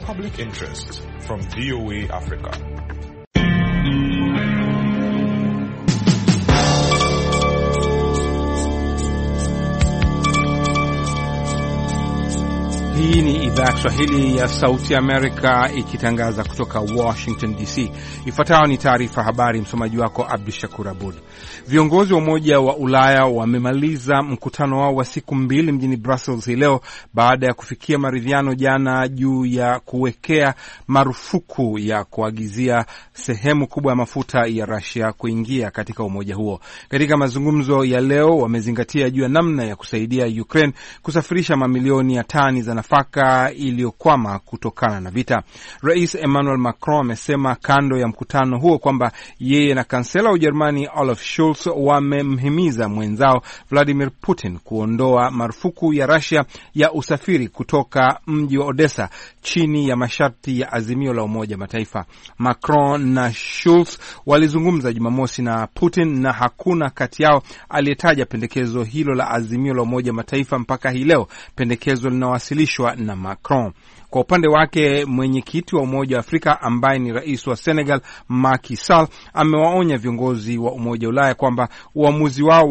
public interest from VOA Africa. Hii ni idhaa ya Kiswahili ya Sauti ya Amerika ikitangaza kutoka Washington DC. Ifuatayo ni taarifa habari, msomaji wako Abdu Shakur Abud. Viongozi wa Umoja wa Ulaya wamemaliza mkutano wao wa siku mbili mjini Brussels hii leo baada ya kufikia maridhiano jana juu ya kuwekea marufuku ya kuagizia sehemu kubwa ya mafuta ya Russia kuingia katika umoja huo. Katika mazungumzo ya leo wamezingatia juu ya namna ya kusaidia Ukraine kusafirisha mamilioni ya tani za nafaka iliyokwama kutokana na vita. Rais Emmanuel Macron amesema kando ya mkutano huo kwamba yeye na kansela wa Ujerumani Olaf Scholz wamemhimiza mwenzao Vladimir Putin kuondoa marufuku ya Russia ya usafiri kutoka mji wa Odessa chini ya masharti ya azimio la Umoja Mataifa. Macron na Scholz walizungumza Jumamosi na Putin na hakuna kati yao aliyetaja pendekezo hilo la azimio la Umoja Mataifa mpaka hii leo, pendekezo linawasilishwa na Macron. Kwa upande wake mwenyekiti wa Umoja wa Afrika ambaye ni rais wa Senegal Macky Sall amewaonya viongozi wa Umoja wa Ulaya kwamba uamuzi wao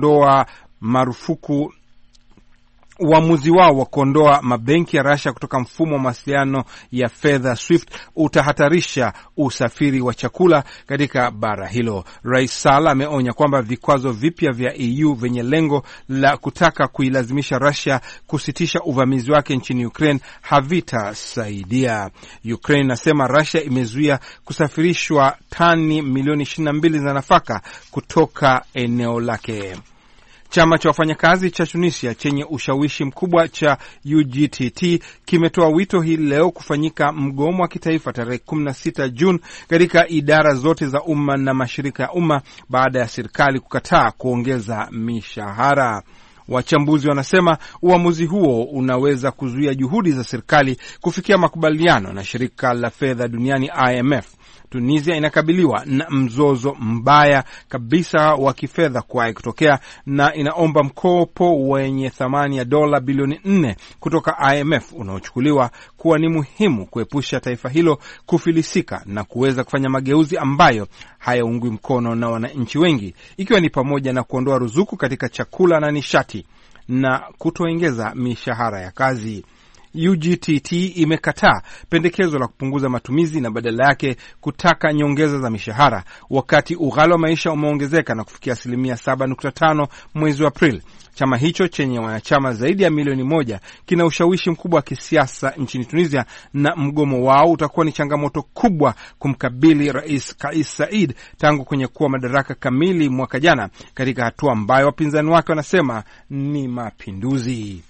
wa kuondoa mabenki ya Russia kutoka mfumo wa mawasiliano ya fedha SWIFT utahatarisha usafiri wa chakula katika bara hilo. Rais Sall ameonya kwamba vikwazo vipya vya EU vyenye lengo la kutaka kuilazimisha Russia kusitisha uvamizi wake nchini Ukraine havitasaidia. Ukraine nasema Russia imezuia kusafirishwa tani milioni 22 za nafaka kutoka eneo lake. Chama cha wafanyakazi cha Tunisia chenye ushawishi mkubwa cha UGTT kimetoa wito hii leo kufanyika mgomo wa kitaifa tarehe 16 Juni katika idara zote za umma na mashirika ya umma baada ya serikali kukataa kuongeza mishahara. Wachambuzi wanasema uamuzi huo unaweza kuzuia juhudi za serikali kufikia makubaliano na shirika la fedha duniani IMF. Tunisia inakabiliwa na mzozo mbaya kabisa wa kifedha kuwahi kutokea na inaomba mkopo wenye thamani ya dola bilioni 4 kutoka IMF unaochukuliwa kuwa ni muhimu kuepusha taifa hilo kufilisika na kuweza kufanya mageuzi ambayo hayaungwi mkono na wananchi wengi, ikiwa ni pamoja na kuondoa ruzuku katika chakula na nishati na kutoongeza mishahara ya kazi. UGTT imekataa pendekezo la kupunguza matumizi na badala yake kutaka nyongeza za mishahara, wakati ughali wa maisha umeongezeka na kufikia 7.5% mwezi wa Aprili. Chama hicho chenye wanachama zaidi ya milioni 1 kina ushawishi mkubwa wa kisiasa nchini Tunisia, na mgomo wao utakuwa ni changamoto kubwa kumkabili Rais Kais Saied tangu kwenye kuwa madaraka kamili mwaka jana, katika hatua ambayo wapinzani wake wanasema ni mapinduzi.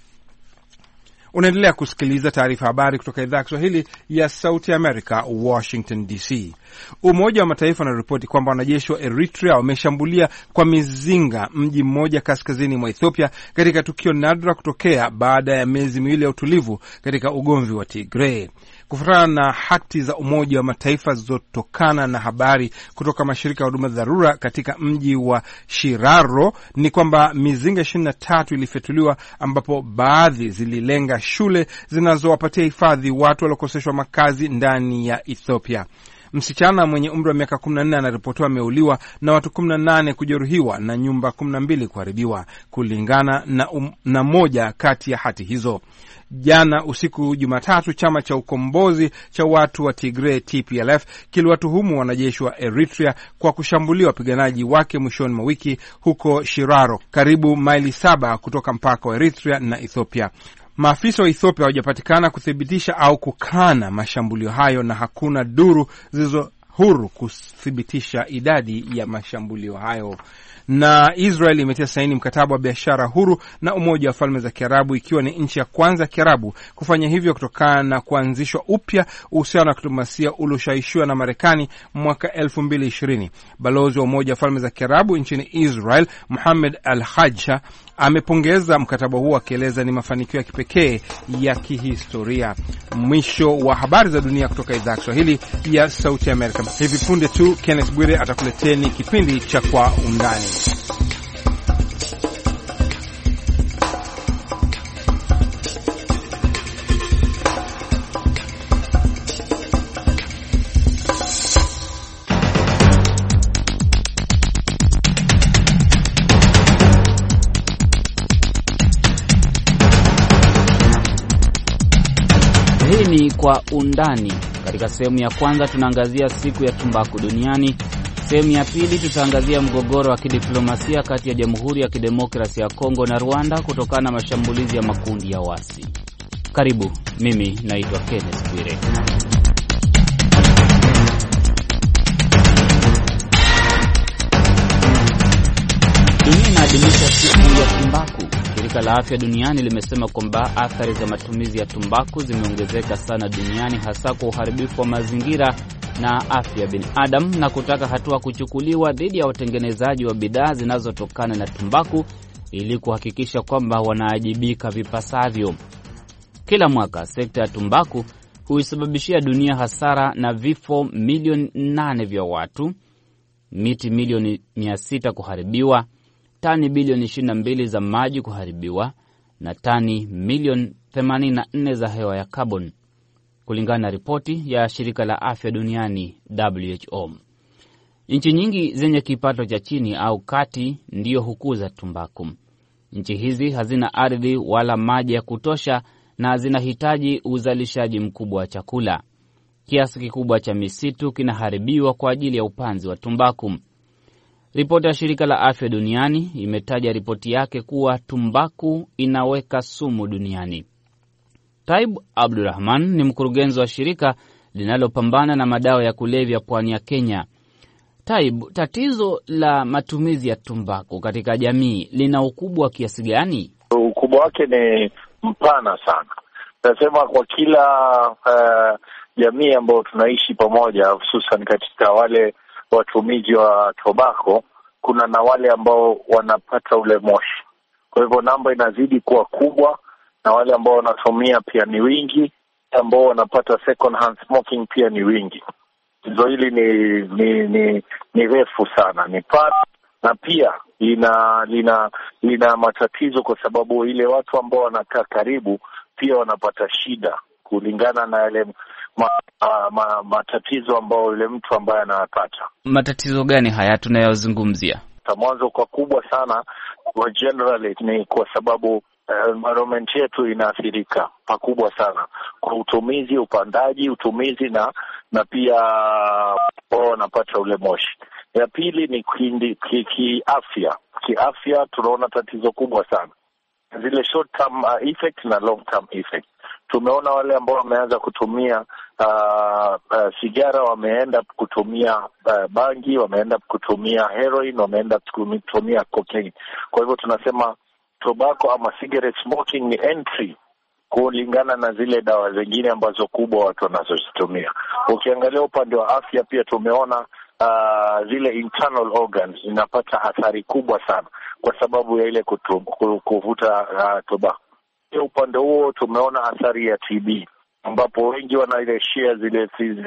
Unaendelea kusikiliza taarifa habari kutoka idhaa ya Kiswahili ya Sauti ya Amerika, Washington DC. Umoja wa Mataifa unaripoti kwamba wanajeshi wa Eritrea wameshambulia kwa mizinga mji mmoja kaskazini mwa Ethiopia katika tukio nadra kutokea baada ya miezi miwili ya utulivu katika ugomvi wa Tigray. Kufuatana na hati za Umoja wa Mataifa zilizotokana na habari kutoka mashirika ya huduma dharura katika mji wa Shiraro ni kwamba mizinga 23 ilifyatuliwa, ambapo baadhi zililenga shule zinazowapatia hifadhi watu waliokoseshwa makazi ndani ya Ethiopia. Msichana mwenye umri wa miaka 14 anaripotiwa ameuliwa na watu 18 kujeruhiwa na nyumba 12 kuharibiwa, kulingana na moja kati ya hati hizo. Jana usiku Jumatatu, chama cha ukombozi cha watu wa Tigray TPLF kiliwatuhumu wanajeshi wa Eritrea kwa kushambulia wapiganaji wake mwishoni mwa wiki huko Shiraro, karibu maili 7 kutoka mpaka wa Eritrea na Ethiopia. Maafisa wa Ethiopia hawajapatikana kuthibitisha au kukana mashambulio hayo, na hakuna duru zilizo huru kuthibitisha idadi ya mashambulio hayo. Na Israel imetia saini mkataba wa biashara huru na Umoja wa Falme za Kiarabu, ikiwa ni nchi ya kwanza ya Kiarabu kufanya hivyo kutokana na kuanzishwa upya uhusiano wa kidiplomasia ulioshawishiwa na Marekani mwaka 2020. Balozi wa Umoja wa Falme za Kiarabu nchini Israel, Mohamed Al-Hajja, amepongeza mkataba huo akieleza ni mafanikio ya kipekee ya kihistoria. Mwisho wa habari za dunia kutoka idhaa ya Kiswahili ya Sauti ya Amerika. Hivi punde tu Kenneth Bwire atakuleteni kipindi cha Kwa Undani. ni Kwa Undani. Katika sehemu ya kwanza tunaangazia siku ya tumbaku duniani. Sehemu ya pili tutaangazia mgogoro wa kidiplomasia kati ya Jamhuri ya Kidemokrasia ya Kongo na Rwanda kutokana na mashambulizi ya makundi ya waasi. Karibu, mimi naitwa Kenneth Bwire. Dunia inaadhimisha siku ya tumbaku. Shirika la Afya Duniani limesema kwamba athari za matumizi ya tumbaku zimeongezeka sana duniani, hasa kwa uharibifu wa mazingira na afya ya binadamu, na kutaka hatua kuchukuliwa dhidi ya watengenezaji wa bidhaa zinazotokana na tumbaku ili kuhakikisha kwamba wanaajibika vipasavyo. Kila mwaka sekta ya tumbaku huisababishia dunia hasara na vifo milioni 8 vya watu, miti milioni 600 kuharibiwa, tani bilioni 22 za maji kuharibiwa na tani milioni 84 za hewa ya carbon, kulingana na ripoti ya shirika la afya duniani WHO. Nchi nyingi zenye kipato cha chini au kati ndiyo hukuza tumbaku. Nchi hizi hazina ardhi wala maji ya kutosha na zinahitaji uzalishaji mkubwa wa chakula. Kiasi kikubwa cha misitu kinaharibiwa kwa ajili ya upanzi wa tumbaku. Ripoti ya shirika la afya duniani imetaja ripoti yake kuwa tumbaku inaweka sumu duniani. Taib Abdurrahman ni mkurugenzi wa shirika linalopambana na madawa ya kulevya pwani ya Kenya. Taib, tatizo la matumizi ya tumbaku katika jamii lina ukubwa kiasi gani? Ukubwa wake ni mpana sana. Nasema kwa kila jamii ambayo tunaishi pamoja, hususan katika wale watumizi wa tobako, kuna na wale ambao wanapata ule moshi. Kwa hivyo namba inazidi kuwa kubwa, na wale ambao wanatumia pia ni wingi, ambao wanapata second hand smoking pia ni wingi. Hizo hili ni refu sana, ni pana, na pia lina matatizo kwa sababu ile watu ambao wanakaa karibu pia wanapata shida kulingana na yale matatizo ambayo yule mtu ambaye anayapata. Matatizo gani haya tunayozungumzia? Mwanzo kwa kubwa sana kwa generally ni kwa sababu environment yetu inaathirika pakubwa sana kwa utumizi, upandaji, utumizi na pia wanapata ule moshi. Ya pili ni kiafya. Kiafya tunaona tatizo kubwa sana. Zile short term effect na long term effect. Tumeona wale ambao wameanza kutumia sigara, wameenda kutumia bangi, wameenda kutumia heroin, wameenda kutumia cocaine. Kwa hivyo tunasema tobacco ama cigarette smoking ni entry kulingana na zile dawa zingine ambazo kubwa watu wanazozitumia. Ukiangalia upande wa afya pia tumeona zile internal organs zinapata athari kubwa sana kwa sababu ya ile kuvuta tobacco. Upande huo tumeona athari ya TB, ambapo wengi wanaishia zile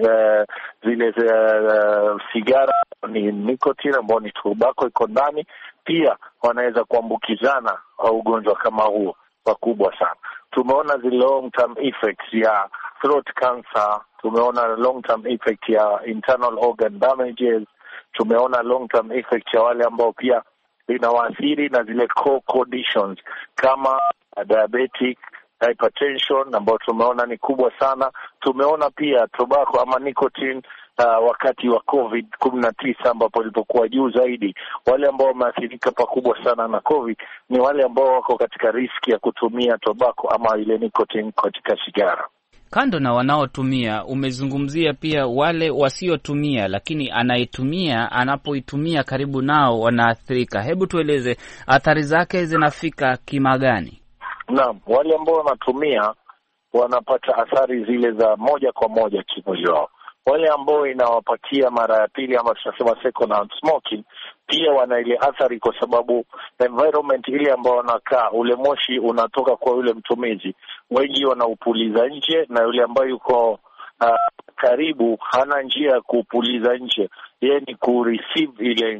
sigara ni nicotine ambao ni tobacco iko ndani, pia wanaweza kuambukizana ugonjwa kama huo pakubwa sana. Tumeona zile long term effects ya throat cancer, tumeona long term effect ya internal organ damages, tumeona long term effect ya wale ambao pia inawaathiri na zile core conditions kama diabetic, hypertension ambao tumeona ni kubwa sana. Tumeona pia tobacco ama nicotine wakati wa COVID-19 ambapo ilipokuwa juu zaidi. Wale ambao wameathirika pakubwa sana na COVID ni wale ambao wako katika riski ya kutumia tobacco ama ile nicotine katika sigara. Kando na wanaotumia, umezungumzia pia wale wasiotumia, lakini anapoitumia karibu nao wanaathirika. Hebu tueleze athari zake zinafika kima gani? Naam, wale ambao wanatumia wanapata athari zile za moja kwa moja kimwili wao. Wale ambao inawapatia mara ya pili ama tunasema second hand smoking pia wana ile athari kwa sababu environment ile ambao wanakaa, ule moshi unatoka kwa yule mtumizi, wengi wanaupuliza nje, na yule ambaye yuko karibu hana njia ya kupuliza nje, yeye ni kureceive ile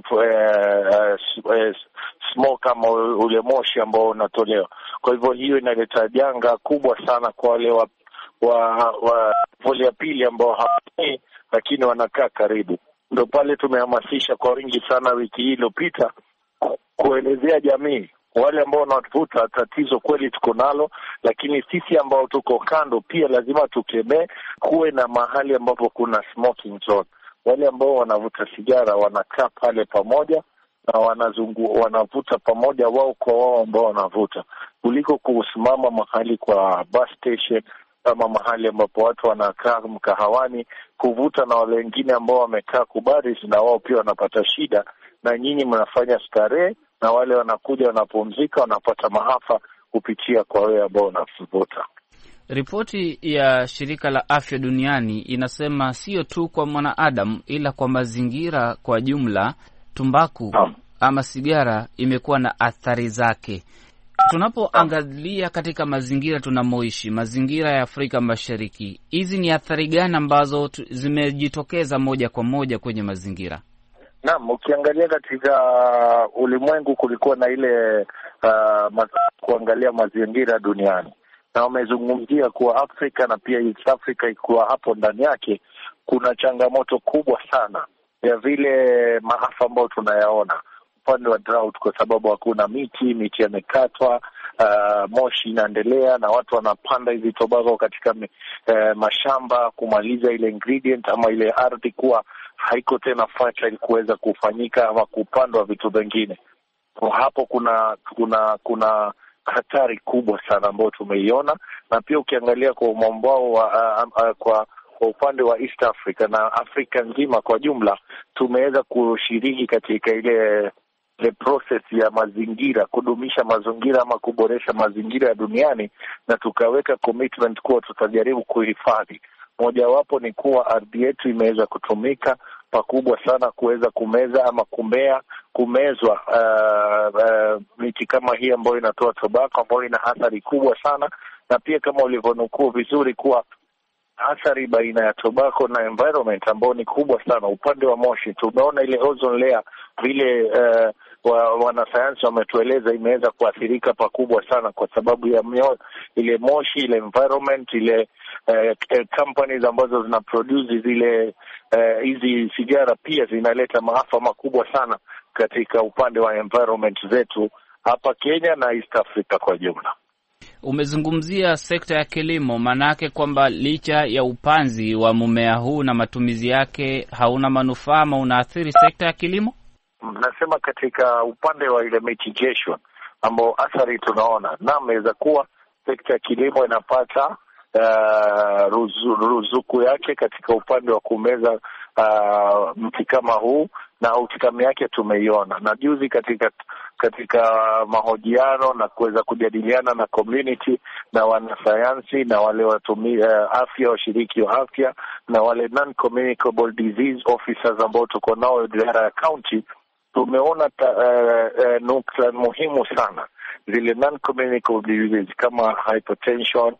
smoke ama ule moshi ambao unatolewa. Kwa hivyo hiyo inaleta janga kubwa sana kwa wale wa voli ya pili ambao hawani lakini wanakaa karibu. Ndio pale tumehamasisha kwa wingi sana wiki hii iliyopita kuelezea jamii Wale ambao wanavuta, tatizo kweli tuko nalo, lakini sisi ambao tuko kando pia lazima tukemee, kuwe na mahali ambapo kuna smoking zone. Wale ambao wanavuta sigara wanakaa pale pamoja na wanavuta pamoja wao kwa wao ambao wanavuta, kuliko kusimama mahali kwa bus station ama mahali ambapo watu wanakaa mkahawani kuvuta na wale wengine ambao wamekaa kubaris, na wao pia wanapata shida, na nyinyi mnafanya starehe na wale wanakuja wanapumzika wanapata maafa kupitia kwa wale ambao wanavuta. Ripoti ya shirika la afya duniani inasema sio tu kwa mwanadamu ila kwa mazingira kwa jumla, tumbaku ama sigara imekuwa na athari zake. Tunapoangalia katika mazingira tunamoishi, mazingira ya Afrika Mashariki, hizi ni athari gani ambazo zimejitokeza moja kwa moja kwenye mazingira? Naam, ukiangalia katika ulimwengu kulikuwa na ile kuangalia mazingira duniani, na wamezungumzia kuwa Afrika na pia East Africa ikuwa hapo ndani yake kuna changamoto kubwa sana ya vile maafa ambayo tunayaona upande wa drought, kwa sababu hakuna miti yamekatwa, moshi inaendelea na watu wanapanda hizi tobacco katika mashamba kumaliza ile ingredient ama ile ardhi kuwa haiko tena fertile kuweza kufanyika ama kupandwa vitu vingine. Kwa hapo kuna hatari kubwa sana ambayo tumeiona, na pia ukiangalia kwa mwambao kwa upande wa East Africa na Afrika nzima kwa jumla, tumeweza kushiriki katika ile process ya mazingira, kudumisha mazingira ama kuboresha mazingira ya duniani, na tukaweka commitment kuwa tutajaribu kuhifadhi. Mojawapo ni kuwa ardhi yetu imeweza kutumika pakubwa sana kuweza kumeza ama kumezwa miti kama hii ambayo inatoa tobacco ambayo ina athari kubwa sana, na pia kama ulivyonukuu vizuri kuwa athari baina ya tobacco na environment ambao ni kubwa sana. Upande wa moshi tumeona ile ozone layer vile wanasayansi wametueleza imeweza kuathirika pakubwa sana kwa sababu ya ile moshi, ile environment, ile companies ambazo zina produce zile hizi sigara pia zinaleta maafa makubwa sana katika upande wa environment zetu hapa Kenya na East Africa kwa jumla. Umezungumzia sekta ya kilimo, manake kwamba licha ya upanzi wa mmea huu na matumizi yake hauna manufaa ama unaathiri sekta ya kilimo? Nasema katika upande wa ile mitigation ambao athari tunaona, na inaweza kuwa sekta ya kilimo inapata ruzuku yake katika upande wa kumeza mti kama huu, na outcome yake tumeiona. Na juzi katika mahojiano na kuweza kujadiliana na community na wanasayansi na wale afya, washiriki wa afya na wale non-communicable disease officers ambao tuko nao idara ya county, tumeona nukta muhimu sana. Zile non-communicable diseases kama hypertension,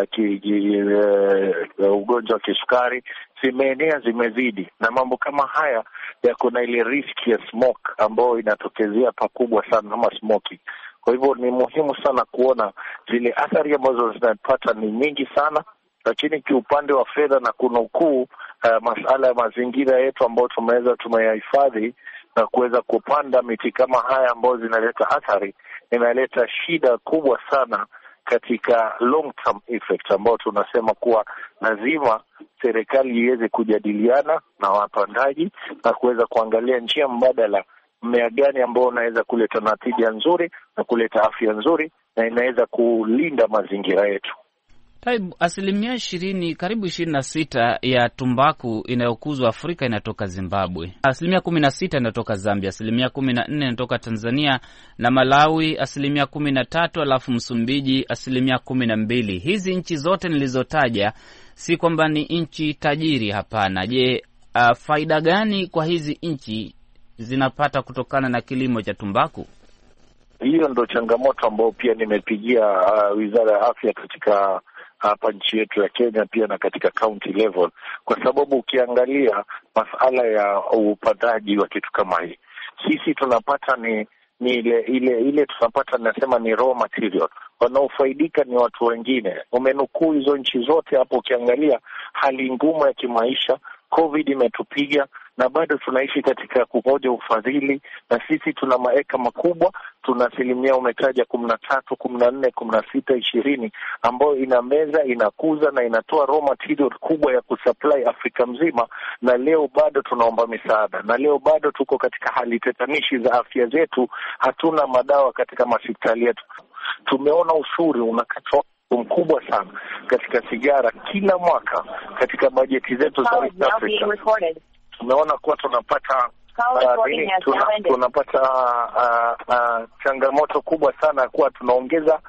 ugonjwa wa kisukari zimeenea, zimezidi, na mambo kama haya yako na ile risk ya smoke ambayo inatokezea pakubwa sana kama smoking. Kwa hivyo ni muhimu sana kuona zile athari ambazo zinapata ni nyingi sana, lakini kiupande wa fedha na kunukuu masuala ya mazingira yetu ambayo tumeyahifadhi na kuweza kupanda miti kama haya ambayo zinaleta athari, inaleta shida kubwa sana katika long term effect ambao tunasema kuwa lazima serikali iweze kujadiliana na wapandaji na kuweza kuangalia njia mbadala, mmea gani ambao unaweza kuleta natija nzuri na kuleta afya nzuri na inaweza kulinda mazingira yetu. Asilimia 20, karibu 26 ya tumbaku inayokuzwa Afrika inatoka Zimbabwe. Asilimia 16 inatoka Zambia, asilimia 14 inatoka Tanzania na Malawi, asilimia 13, alafu Msumbiji asilimia 12. Hizi nchi zote nilizotaja si kwamba ni nchi tajiri, hapana. Je, faida gani kwa hizi nchi zinapata kutokana na kilimo cha tumbaku? Hiyo ndo changamoto ambayo pia nimepigia Wizara ya Afya katika hapa nchi yetu ya Kenya pia na katika county level, kwa sababu ukiangalia masuala ya upandaji wa kitu kama hii, sisi tunapata ni ile tunapata, nasema ni raw material. Wanaofaidika ni watu wengine. Umenukuu hizo nchi zote hapo, ukiangalia hali ngumu ya kimaisha, COVID imetupiga, na bado tunaishi katika kumoja ufadhili, na sisi tuna maeka makubwa, tuna asilimia umetaja 13, 14, 16, 20 ambayo inameza, inakuza na inatoa raw material kubwa ya kusupply Afrika mzima, na leo bado tunaomba misaada, na leo bado tuko katika hali tetanishi za afya zetu, hatuna madawa katika hospitali yetu. Tumeona ushuru unakatwa mkubwa sana katika sigara kila mwaka katika bajeti zetu za East Africa. Tumeona kuwa tunapata changamoto kubwa sana kuwa tunaongeza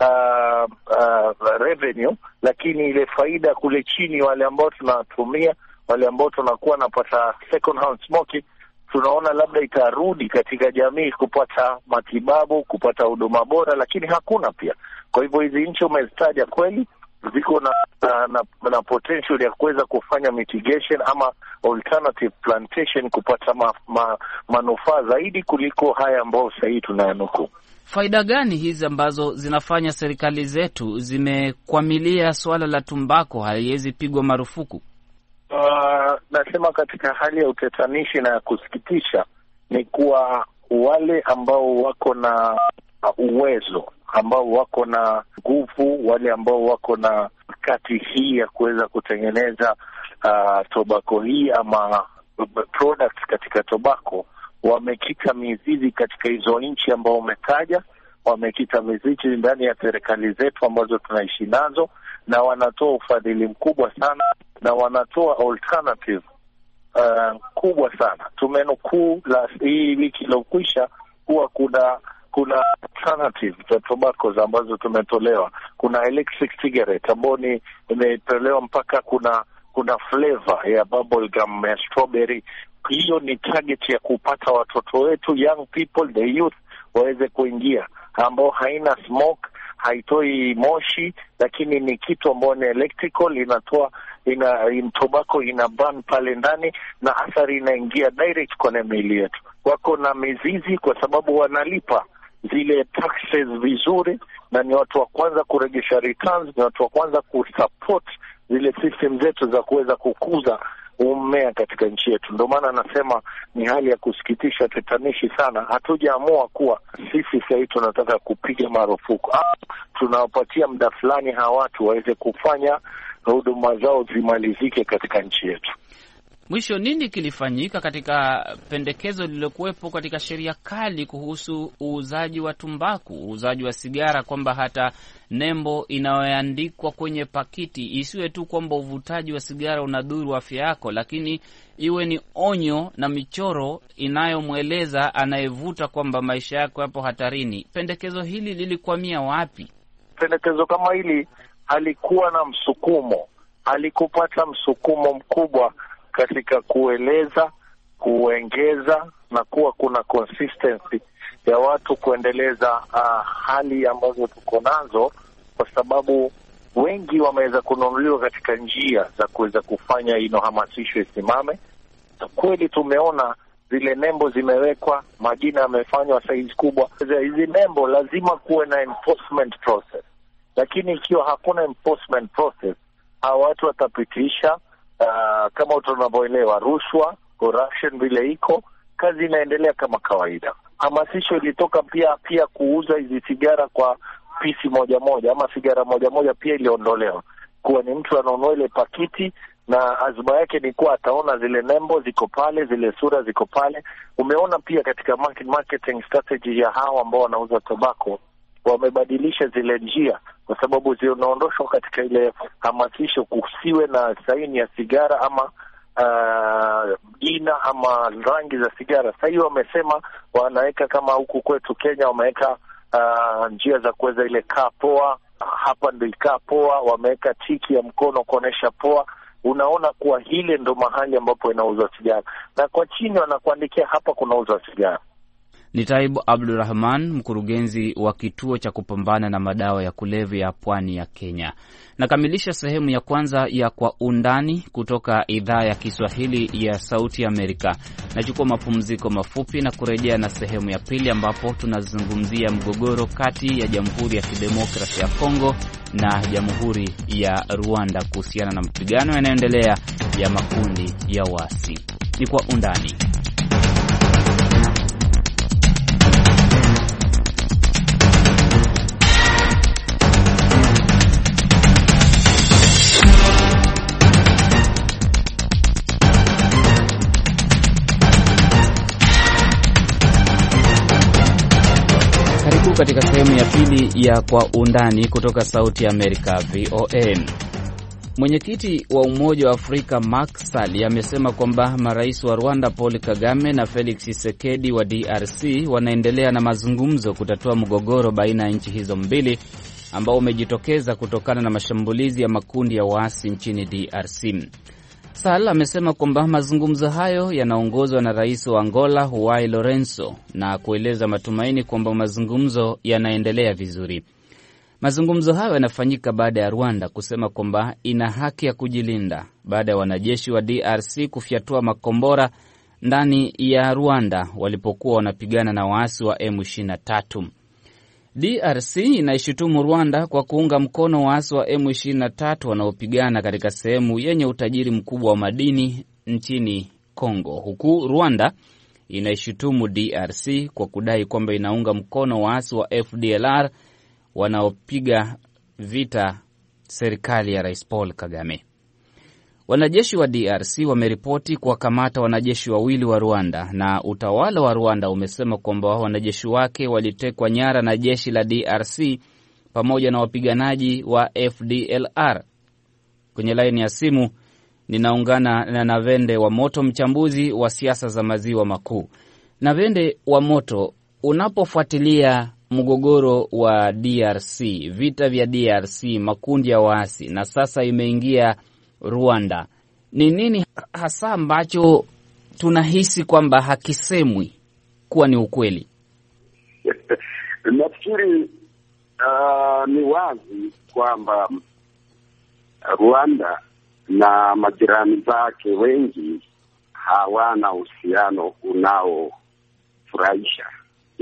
revenue, lakini ile faida kule chini, wale ambao tunatumia, wale ambao tunakuwa napata second hand smoking, tunaona labda itarudi katika jamii kupata matibabu, kupata huduma bora, lakini hakuna pia. Kwa hivyo hizi nchi umezitaja kweli ziko na potential ya kuweza kufanya mitigation ama alternative plantation kupata manufaa zaidi kuliko haya ambayo sasa hivi tunayanukuu. Faida gani hizi ambazo zinafanya serikali zetu zimekwamilia swala la tumbako haiwezi pigwa marufuku? Nasema katika hali ya utetanishi na ya kusikitisha ni kuwa wale ambao wako na uwezo, ambao wako na nguvu, wale ambao wako na kati hii ya kuweza kutengeneza tobacco hii ama products katika tobacco, wamekita mizizi katika hizo nchi ambao umetaja, wamekita mizizi ndani ya serikali zetu ambazo tunaishi nazo, na wanatoa ufadhili mkubwa sana, na wanatoa alternative kubwa sana. Tumenukuu hii wiki iliyokwisha kuwa kuna alternative za tobacco ambazo tumetolewa. Kuna electric cigarette ambayo imetolewa mpaka kuna flavor ya bubble gum ya strawberry. Hiyo ni target ya kupata watoto wetu, young people, the youth, waweze kuingia, ambao haina smoke, haitoi moshi, lakini ni kitu ambao ni electrical, inatoa tobacco ina burn pale ndani, na athari inaingia direct kwa miili yetu. Wako na mizizi kwa sababu wanalipa zile taxes vizuri, na ni watu wa kwanza kurejesha returns, ni watu wa kwanza kusupport zile system zetu za kuweza kukuza mmea katika nchi yetu. Ndio maana nasema ni hali ya kusikitisha, tetanishi sana. Hatujaamua kuwa sisi sasa tunataka kupiga marufuku, tunawapatia muda fulani hawa watu waweze kufanya huduma zao zimalizike katika nchi yetu. Mwisho, nini kilifanyika katika pendekezo lililokuwepo katika sheria kali kuhusu uuzaji wa tumbaku, uuzaji wa sigara, kwamba hata nembo inayoandikwa kwenye pakiti isiwe tu kwamba uvutaji wa sigara unadhuru afya yako, lakini iwe ni onyo na michoro inayomweleza anayevuta kwamba maisha yako yapo hatarini. Pendekezo hili lilikwamia wapi? Pendekezo kama hili halikuwa na msukumo, halikupata msukumo mkubwa katika kueleza, kuongeza na kuwa kuna consistency ya watu kuendeleza hali ambazo tuko nazo, kwa sababu wengi wameweza kununuliwa katika njia za kuweza kufanya hamasisho isimame. Kweli tumeona zile nembo zimewekwa, majina yamefanywa size kubwa. Hizi nembo lazima kuwe na enforcement process, lakini ikiwa hakuna enforcement process, hawa watu watapitisha kama tunavyoelewa rushwa, corruption vile iko, kazi inaendelea kama kawaida. Hamasisho ilitoka pia kuuza hizi sigara kwa pisi moja ama sigara moja pia iliondolewa, kuwa ni mtu anaonunua ile pakiti na azma yake ni kuwa ataona zile nembo ziko pale, zile sura ziko pale. Umeona pia katika marketing strategy ya hawa ambao wanauza tobacco, wamebadilisha zile njia, kwa sababu zinaondoshwa katika ile hamasisho kusiwe na saini ya sigara ama jina ama rangi za sigara. Sasa hiyo wamesema wanaweka kama huku kwetu Kenya wameweka njia za kuweza ile kaa poa, hapa ndio kaa poa, wameweka tiki ya mkono kuonesha poa. Unaona kuwa hile ndo mahali ambapo inauzwa sigara, na kwa chini wanakuandikia hapa kunauzwa sigara. Ni Taibu Abdurrahman, mkurugenzi wa kituo cha kupambana na madawa ya kulevya pwani ya Kenya. Nakamilisha sehemu ya kwanza ya Kwa Undani kutoka idhaa ya Kiswahili ya Sauti Amerika. Nachukua mapumziko mafupi na kurejea na sehemu ya pili, ambapo tunazungumzia mgogoro kati ya Jamhuri ya Kidemokrasia ya Kongo na Jamhuri ya Rwanda kuhusiana na mapigano yanayoendelea ya makundi ya waasi. ni Kwa Undani. Katika sehemu ya pili ya Kwa Undani kutoka Sauti ya Amerika VOA. Mwenyekiti wa Umoja wa Afrika Macky Sall amesema kwamba marais wa Rwanda Paul Kagame na Felix Tshisekedi wa DRC wanaendelea na mazungumzo kutatua mgogoro baina ya nchi hizo mbili ambao umejitokeza kutokana na mashambulizi ya makundi ya waasi nchini DRC. Sall amesema kwamba mazungumzo hayo yanaongozwa na rais wa Angola Joao Lourenço na kueleza matumaini kwamba mazungumzo yanaendelea vizuri. Mazungumzo hayo yanafanyika baada ya Rwanda kusema kwamba ina haki ya kujilinda baada ya wanajeshi wa DRC kufyatua makombora ndani ya Rwanda walipokuwa wanapigana na waasi wa M23. DRC inaishutumu Rwanda kwa kuunga mkono waasi wa M23 wanaopigana katika sehemu yenye utajiri mkubwa wa madini nchini Kongo, huku Rwanda inaishutumu DRC kwa kudai kwamba inaunga mkono waasi wa FDLR wanaopiga vita serikali ya Rais Paul Kagame. Wanajeshi wa DRC wameripoti kuwakamata wanajeshi wawili wa Rwanda, na utawala wa Rwanda umesema kwamba wanajeshi wake walitekwa nyara na jeshi la DRC pamoja na wapiganaji wa FDLR. Kwenye laini ya simu ninaungana na Navende wa Moto, mchambuzi wa siasa za maziwa makuu. Navende wa Moto, unapofuatilia mgogoro wa DRC, vita vya DRC, makundi ya waasi na sasa imeingia Rwanda, ni nini hasa ambacho tunahisi kwamba hakisemwi kuwa ni ukweli? Nafikiri ni wazi kwamba Rwanda na majirani zake wengi hawana uhusiano unaofurahisha.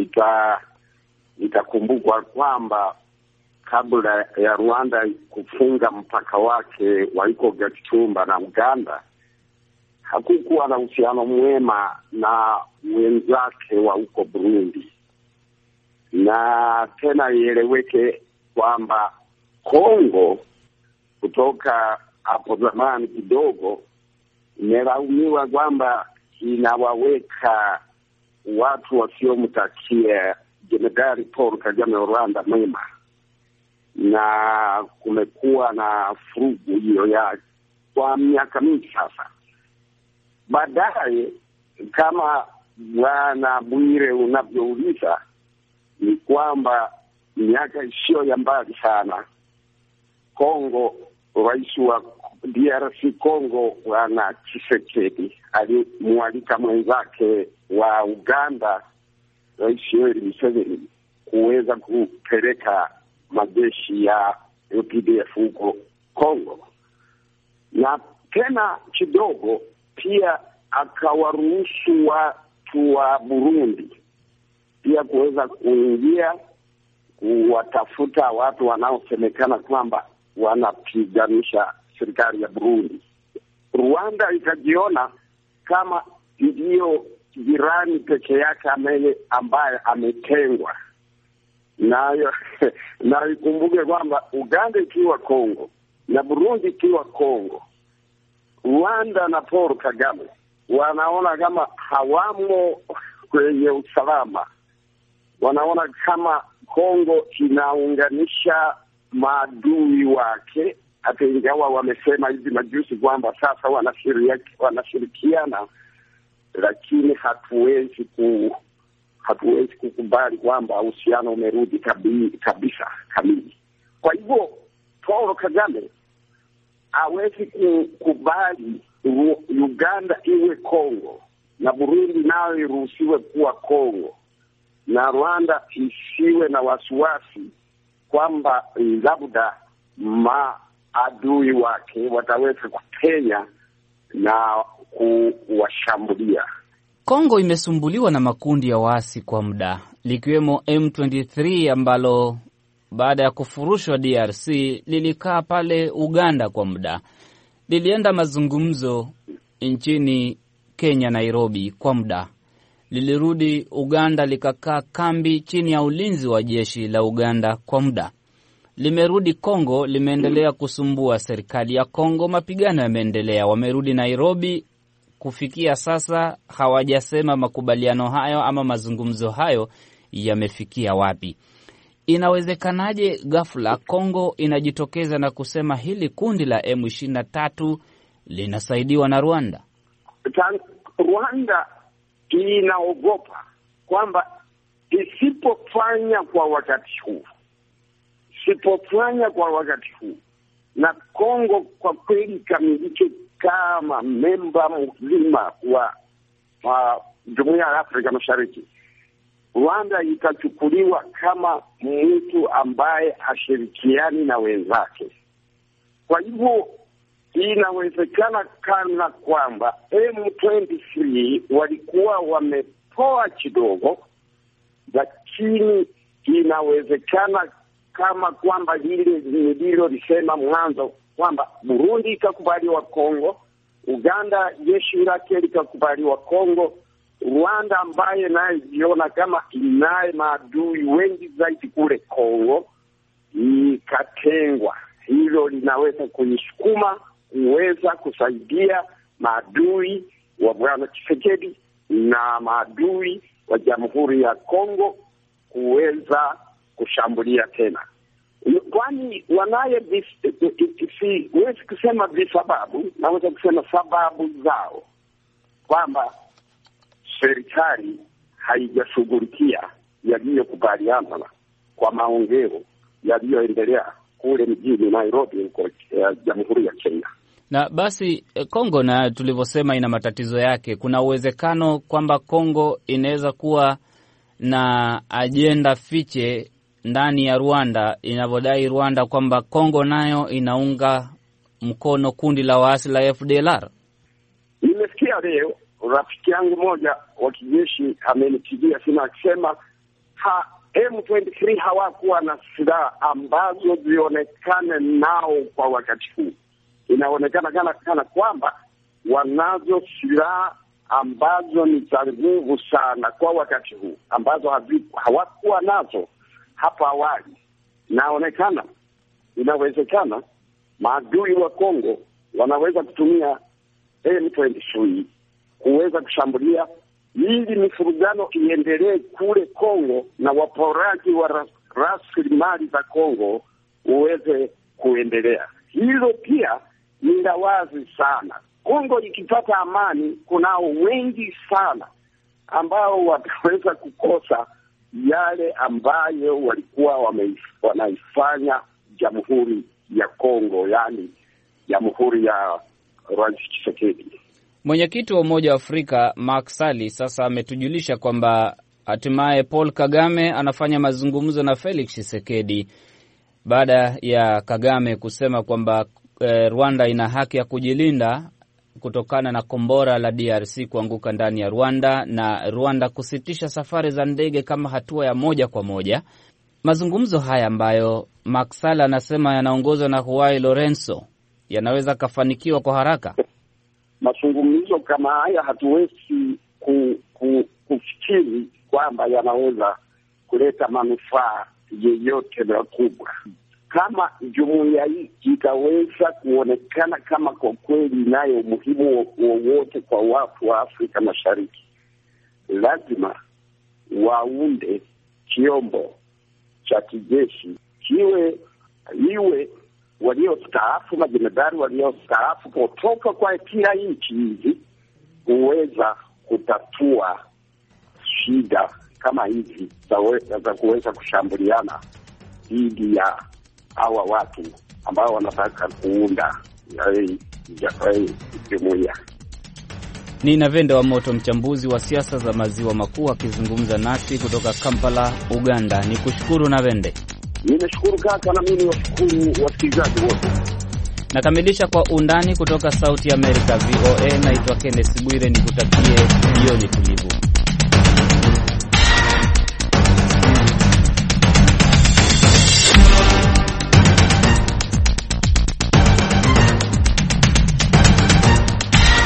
Itakumbukwa kwamba kabla ya Rwanda kufunga mpaka wake wa iko Gatumba na Uganda, hakukuwa na uhusiano mwema na wenzake wa huko Burundi. Na tena ieleweke kwamba Kongo kutoka hapo zamani kidogo imelaumiwa kwamba inawaweka watu wasiomtakia Jenerali Paul Kagame wa Rwanda mema, na kumekuwa na furugu hiyo ya kwa miaka mingi sasa. Baadaye, kama Bwana Bwire unavyouliza, ni kwamba miaka isiyo ya mbali sana Kongo, rais wa DRC Kongo Bwana Tshisekedi alimwalika mwenzake wa Uganda Rais Yoweri Museveni kuweza kupeleka majeshi ya UPDF huko Kongo, na tena kidogo pia akawaruhusu watu wa Burundi pia kuweza kuingia kuwatafuta watu wanaosemekana kwamba wanapiganisha serikali ya Burundi. Rwanda ikajiona kama ndiyo jirani peke yake ambaye ametengwa. Na ikumbuke kwamba Uganda ikiwa Kongo na Burundi ikiwa Kongo, Rwanda na Paul Kagame wanaona kama hawamo kwenye usalama. Wanaona kama Kongo inaunganisha maadui wake, hata ingawa wamesema hivi majuzi kwamba sasa wanashirikiana, lakini hatuwezi kukubali kwamba uhusiano umerudi kabisa kamili. Kwa hivyo Paul Kagame hawezi kukubali Uganda iwe Kongo na Burundi nayo iruhusiwe kuwa Kongo, na Rwanda isiwe na wasiwasi kwamba labda maadui wake wataweza kupenya na kuwashambulia. Kongo imesumbuliwa na makundi ya waasi kwa muda, likiwemo M23 ambalo baada ya kufurushwa DRC lilikaa pale Uganda kwa muda. Lilienda mazungumzo nchini Kenya, Nairobi kwa muda. Lilirudi Uganda likakaa kambi chini ya ulinzi wa jeshi la Uganda kwa muda. Limerudi Kongo, limeendelea kusumbua serikali ya Kongo. Mapigano yameendelea. Wamerudi Nairobi. Kufikia sasa hawajasema makubaliano hayo ama mazungumzo hayo yamefikia wapi. Inawezekanaje ghafla Kongo inajitokeza na kusema hili kundi la M23 linasaidiwa na Rwanda? Rwanda inaogopa kwamba isipofanya kwa wakati huu na Kongo kwa kweli kamilike kama memba mzima wa Jumuiya ya Afrika Mashariki, Rwanda itachukuliwa kama mtu ambaye ashirikiani na wenzake. Kwa hivyo inawezekana kana kwamba M23 walikuwa wamepoa kidogo, lakini inawezekana kama kwamba lile nililolisema mwanzo kwamba Burundi ikakubaliwa Kongo, Uganda jeshi lake likakubaliwa Kongo, Rwanda ambaye naye jiona kama inaye maadui wengi zaidi kule Kongo ikatengwa. Hilo linaweza kunisukuma kuweza kusaidia maadui wa Bwana Tshisekedi na maadui wa Jamhuri ya Kongo kuweza kushambulia tena. Kwani wanaye siwezi kusema visababu, naweza kusema sababu zao kwamba serikali haijashughulikia yaliyokubaliana kwa maongeo yaliyoendelea kule mjini Nairobi huko Jamhuri ya Kenya. Na basi Kongo, na tulivyosema, ina matatizo yake. Kuna uwezekano kwamba Kongo inaweza kuwa na ajenda fiche ndani ya Rwanda, inavyodai Rwanda kwamba Kongo nayo inaunga mkono kundi la waasi la FDLR. Nimesikia leo rafiki yangu moja wa kijeshi amenipigia simu akisema M23 hawakuwa na silaha ambazo zionekane nao kwa wakati huu. Inaonekana kana kwamba wanazo silaha ambazo ni za nguvu sana kwa wakati huu, ambazo hawakuwa nazo hapa awali. Inawezekana maadui wa Kongo wanaweza kutumia M23 kuweza kushambulia ili mifurugano iendelee kule Kongo na waporaji wa rasilimali za Kongo uweze kuendelea. Hilo pia ni wazi sana. Kongo ikipata amani, kunao wengi sana ambao wataweza kukosa yale ambayo walikuwa wanaifanya Jamhuri ya Kongo, yani Jamhuri ya Rais Tshisekedi. Mwenyekiti wa Umoja wa Afrika Macky Sall sasa ametujulisha kwamba hatimaye Paul Kagame anafanya mazungumzo na Felix Tshisekedi baada ya Kagame kusema kwamba Rwanda ina haki ya kujilinda kutokana na kombora la DRC kuanguka ndani ya Rwanda na Rwanda kusitisha safari za ndege kama hatua ya moja kwa moja. Mazungumzo haya ambayo Macky Sall anasema yanaongozwa na Huai Lorenzo yanaweza kafanikiwa kwa haraka. Mazungumzo kama haya hatuwezi kufikiri kwamba yanaweza kuleta manufaa yeyote makubwa. Kama jumuiya hii itaweza kuonekana kama kwa kweli nayo umuhimu wowote kwa watu wa Afrika Mashariki, lazima waunde kiombo cha kijeshi iwe waliostaafu, majemadari waliostaafu kutoka kwa kila nchi hizi kuweza kutatua shida kama hizi za kuweza kushambuliana dhidi ya hawa watu ambao wanataka kuunda jumuiya. Ni Navende wa Moto, mchambuzi wa siasa za maziwa makuu, akizungumza nasi kutoka Kampala, Uganda. Ni kushukuru Navende. Nimeshukuru kaka, na mimi washukuru wasikilizaji wote. Nakamilisha kwa undani kutoka Sauti ya Amerika VOA. Naitwa Kenneth Bwire, nikutakie jioni tulivu.